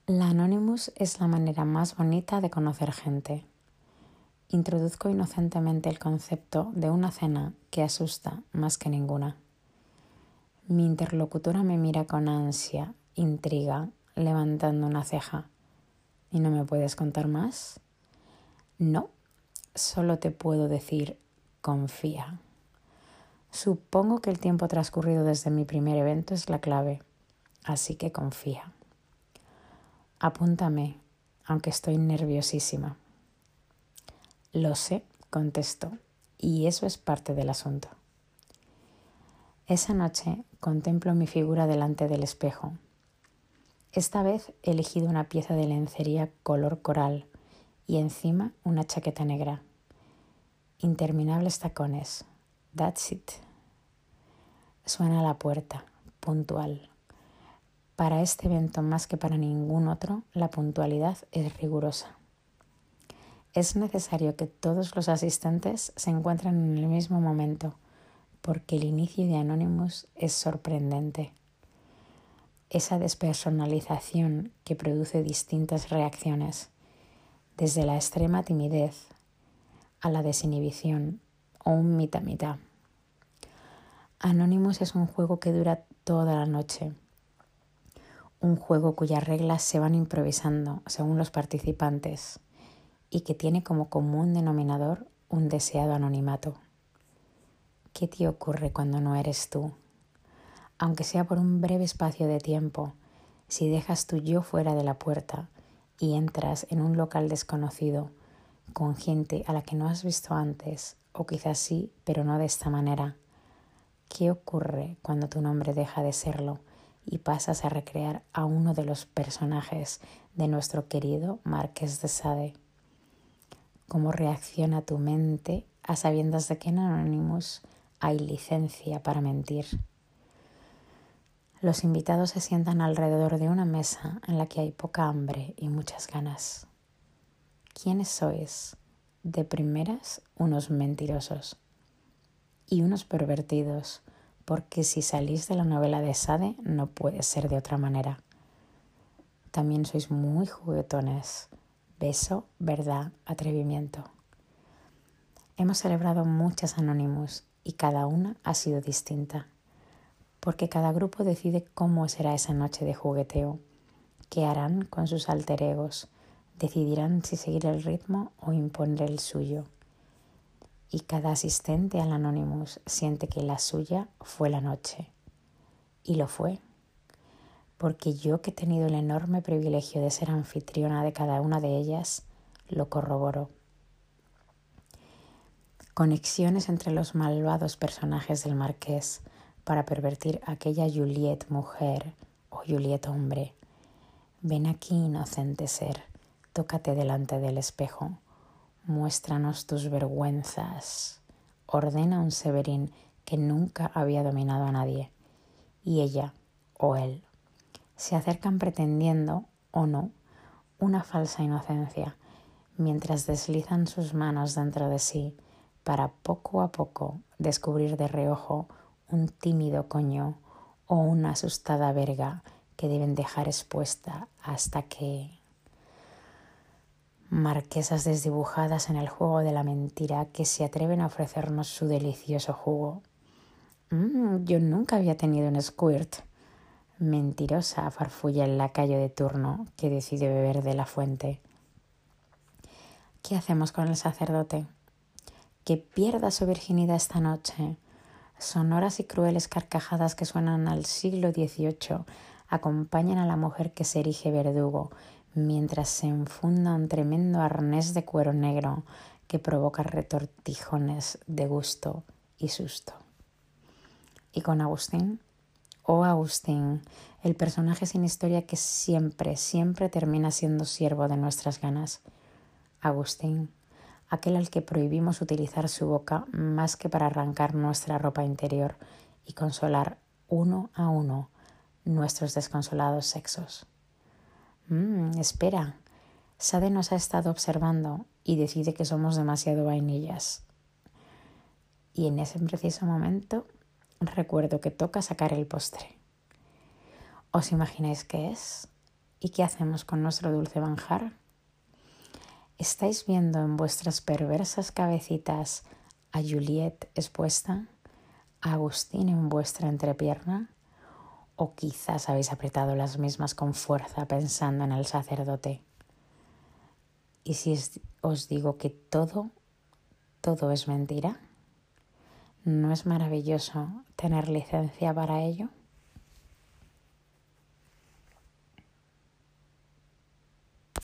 La Anonymous es la manera más bonita de conocer gente. Introduzco inocentemente el concepto de una cena que asusta más que ninguna. Mi interlocutora me mira con ansia, intriga, levantando una ceja. ¿Y no me puedes contar más? No, solo te puedo decir, confía. Supongo que el tiempo transcurrido desde mi primer evento es la clave, así que confía. Apúntame, aunque estoy nerviosísima. Lo sé, contestó, y eso es parte del asunto. Esa noche contemplo mi figura delante del espejo. Esta vez he elegido una pieza de lencería color coral y encima una chaqueta negra. Interminables tacones. That's it. Suena la puerta, puntual. Para este evento más que para ningún otro, la puntualidad es rigurosa. Es necesario que todos los asistentes se encuentren en el mismo momento, porque el inicio de Anonymous es sorprendente. Esa despersonalización que produce distintas reacciones, desde la extrema timidez a la desinhibición o un mitad-mitad. Anonymous es un juego que dura toda la noche. Un juego cuyas reglas se van improvisando según los participantes y que tiene como común denominador un deseado anonimato. ¿Qué te ocurre cuando no eres tú? Aunque sea por un breve espacio de tiempo, si dejas tu yo fuera de la puerta y entras en un local desconocido con gente a la que no has visto antes, o quizás sí, pero no de esta manera, ¿qué ocurre cuando tu nombre deja de serlo y pasas a recrear a uno de los personajes de nuestro querido Marqués de Sade? ¿Cómo reacciona tu mente a sabiendas de que en Anonymous hay licencia para mentir? Los invitados se sientan alrededor de una mesa en la que hay poca hambre y muchas ganas. ¿Quiénes sois? De primeras, unos mentirosos y unos pervertidos, porque si salís de la novela de Sade no puede ser de otra manera. También sois muy juguetones. Beso, verdad, atrevimiento. Hemos celebrado muchas Anonymous y cada una ha sido distinta, porque cada grupo decide cómo será esa noche de jugueteo, qué harán con sus alter egos, decidirán si seguir el ritmo o imponer el suyo. Y cada asistente al Anonymous siente que la suya fue la noche. Y lo fue, porque yo que he tenido el enorme privilegio de ser anfitriona de cada una de ellas, lo corroboro. Conexiones entre los malvados personajes del Marqués para pervertir a aquella Juliet mujer o Juliet hombre. Ven aquí, inocente ser, tócate delante del espejo, muéstranos tus vergüenzas, ordena un Severín que nunca había dominado a nadie, y ella o él se acercan pretendiendo, o no, una falsa inocencia, mientras deslizan sus manos dentro de sí para poco a poco descubrir de reojo un tímido coño o una asustada verga que deben dejar expuesta hasta que... Marquesas desdibujadas en el juego de la mentira que se atreven a ofrecernos su delicioso jugo. Yo nunca había tenido un squirt. Mentirosa, farfulla el lacayo de turno que decide beber de la fuente. ¿Qué hacemos con el sacerdote? Que pierda su virginidad esta noche. Sonoras y crueles carcajadas que suenan al siglo XVIII acompañan a la mujer que se erige verdugo mientras se enfunda un tremendo arnés de cuero negro que provoca retortijones de gusto y susto. ¿Y con Agustín? Oh, Agustín, el personaje sin historia que siempre termina siendo siervo de nuestras ganas. Agustín, aquel al que prohibimos utilizar su boca más que para arrancar nuestra ropa interior y consolar uno a uno nuestros desconsolados sexos. Espera, Sade nos ha estado observando y decide que somos demasiado vainillas. Y en ese preciso momento recuerdo que toca sacar el postre. ¿Os imagináis qué es? ¿Y qué hacemos con nuestro dulce manjar? ¿Estáis viendo en vuestras perversas cabecitas a Juliet expuesta, a Agustín en vuestra entrepierna? ¿O quizás habéis apretado las mismas con fuerza pensando en el sacerdote? ¿Y si os digo que todo es mentira? ¿No es maravilloso tener licencia para ello?